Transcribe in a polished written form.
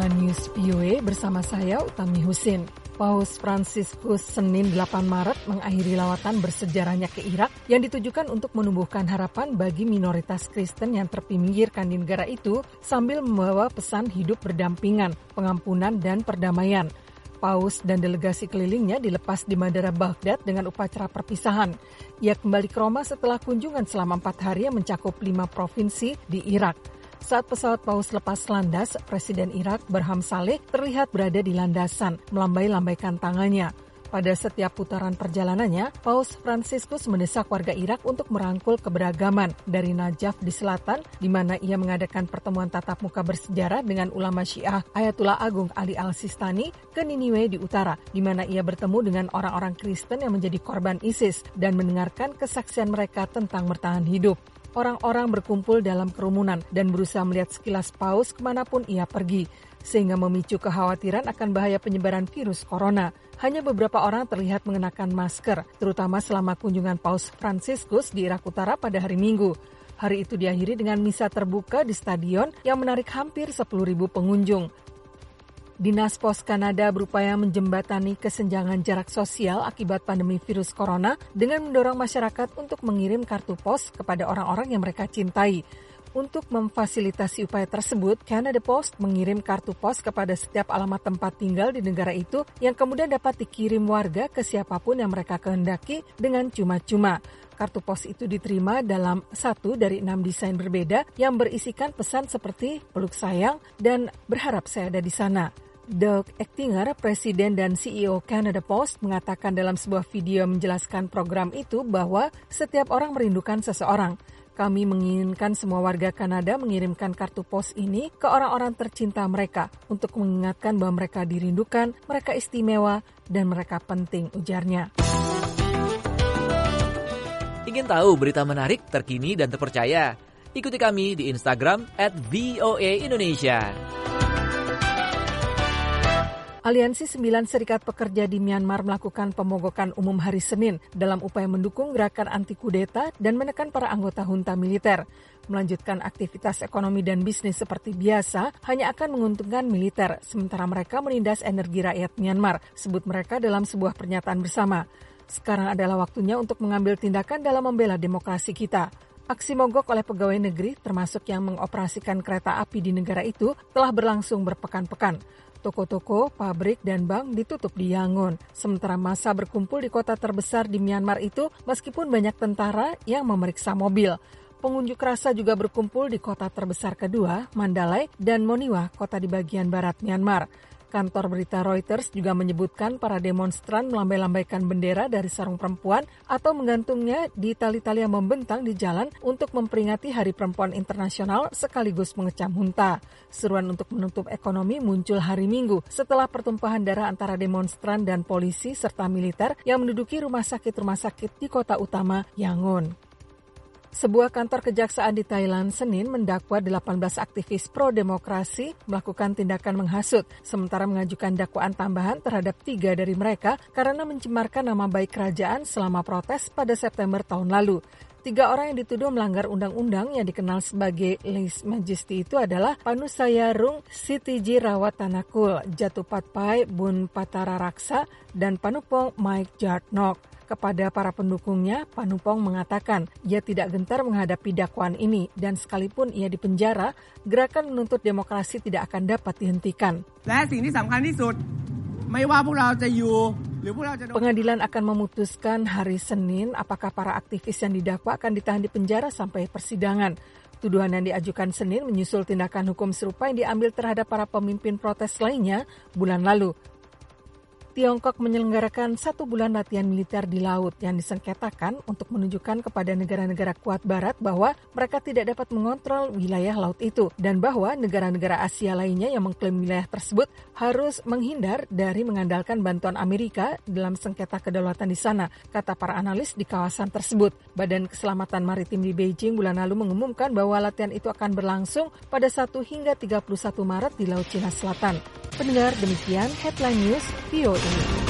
Headline News VOA bersama saya Utami Husin. Paus Fransiskus Senin 8 Maret mengakhiri lawatan bersejarahnya ke Irak yang ditujukan untuk menumbuhkan harapan bagi minoritas Kristen yang terpinggirkan di negara itu sambil membawa pesan hidup berdampingan, pengampunan, dan perdamaian. Paus dan delegasi kelilingnya dilepas di Bandara Baghdad dengan upacara perpisahan. Ia kembali ke Roma setelah kunjungan selama 4 hari yang mencakup 5 provinsi di Irak. Saat pesawat Paus lepas landas, Presiden Irak Barham Saleh terlihat berada di landasan, melambai-lambaikan tangannya. Pada setiap putaran perjalanannya, Paus Fransiskus mendesak warga Irak untuk merangkul keberagaman dari Najaf di selatan, di mana ia mengadakan pertemuan tatap muka bersejarah dengan ulama Syiah Ayatullah Agung Ali Al-Sistani, ke Niniwe di utara, di mana ia bertemu dengan orang-orang Kristen yang menjadi korban ISIS dan mendengarkan kesaksian mereka tentang bertahan hidup. Orang-orang berkumpul dalam kerumunan dan berusaha melihat sekilas Paus kemanapun ia pergi, sehingga memicu kekhawatiran akan bahaya penyebaran virus corona. Hanya beberapa orang terlihat mengenakan masker, terutama selama kunjungan Paus Fransiskus di Irak Utara pada hari Minggu. Hari itu diakhiri dengan misa terbuka di stadion yang menarik hampir 10.000 pengunjung. Dinas Pos Kanada berupaya menjembatani kesenjangan jarak sosial akibat pandemi virus corona dengan mendorong masyarakat untuk mengirim kartu pos kepada orang-orang yang mereka cintai. Untuk memfasilitasi upaya tersebut, Canada Post mengirim kartu pos kepada setiap alamat tempat tinggal di negara itu yang kemudian dapat dikirim warga ke siapapun yang mereka kehendaki dengan cuma-cuma. Kartu pos itu diterima dalam 1 dari 6 desain berbeda yang berisikan pesan seperti peluk sayang dan berharap saya ada di sana. Doug Ectinger, Presiden dan CEO Canada Post, mengatakan dalam sebuah video menjelaskan program itu bahwa setiap orang merindukan seseorang. Kami menginginkan semua warga Kanada mengirimkan kartu pos ini ke orang-orang tercinta mereka untuk mengingatkan bahwa mereka dirindukan, mereka istimewa, dan mereka penting, ujarnya. Ingin tahu berita menarik, terkini, dan terpercaya? Ikuti kami di Instagram @VOA_Indonesia. Aliansi 9 Serikat Pekerja di Myanmar melakukan pemogokan umum hari Senin dalam upaya mendukung gerakan anti-kudeta dan menekan para anggota junta militer. Melanjutkan aktivitas ekonomi dan bisnis seperti biasa hanya akan menguntungkan militer, sementara mereka menindas energi rakyat Myanmar, sebut mereka dalam sebuah pernyataan bersama. Sekarang adalah waktunya untuk mengambil tindakan dalam membela demokrasi kita. Aksi mogok oleh pegawai negeri, termasuk yang mengoperasikan kereta api di negara itu, telah berlangsung berpekan-pekan. Toko-toko, pabrik, dan bank ditutup di Yangon. Sementara massa berkumpul di kota terbesar di Myanmar itu meskipun banyak tentara yang memeriksa mobil. Pengunjuk rasa juga berkumpul di kota terbesar kedua, Mandalay, dan Moniwa, kota di bagian barat Myanmar. Kantor berita Reuters juga menyebutkan para demonstran melambai-lambaikan bendera dari sarung perempuan atau menggantungnya di tali-tali yang membentang di jalan untuk memperingati Hari Perempuan Internasional sekaligus mengecam junta. Seruan untuk menutup ekonomi muncul hari Minggu setelah pertumpahan darah antara demonstran dan polisi serta militer yang menduduki rumah sakit di kota utama Yangon. Sebuah kantor kejaksaan di Thailand Senin mendakwa 18 aktivis pro-demokrasi melakukan tindakan menghasut, sementara mengajukan dakwaan tambahan terhadap 3 dari mereka karena mencemarkan nama baik kerajaan selama protes pada September tahun lalu. 3 orang yang dituduh melanggar undang-undang yang dikenal sebagai lese majesty itu adalah Panusayarung Sitiji Rawatanakul, Jatupatpai Bun Patara Raksa, dan Panupong Mike Jadnok. Kepada para pendukungnya, Panupong mengatakan ia tidak gentar menghadapi dakwaan ini dan sekalipun ia dipenjara, gerakan menuntut demokrasi tidak akan dapat dihentikan. Pengadilan akan memutuskan hari Senin apakah para aktivis yang didakwa akan ditahan di penjara sampai persidangan. Tuduhan yang diajukan Senin menyusul tindakan hukum serupa yang diambil terhadap para pemimpin protes lainnya bulan lalu. Tiongkok menyelenggarakan 1 bulan latihan militer di laut yang disengketakan untuk menunjukkan kepada negara-negara kuat barat bahwa mereka tidak dapat mengontrol wilayah laut itu dan bahwa negara-negara Asia lainnya yang mengklaim wilayah tersebut harus menghindar dari mengandalkan bantuan Amerika dalam sengketa kedaulatan di sana, kata para analis di kawasan tersebut. Badan Keselamatan Maritim di Beijing bulan lalu mengumumkan bahwa latihan itu akan berlangsung pada 1 hingga 31 Maret di Laut Cina Selatan. Pendengar, demikian Headline News VOA.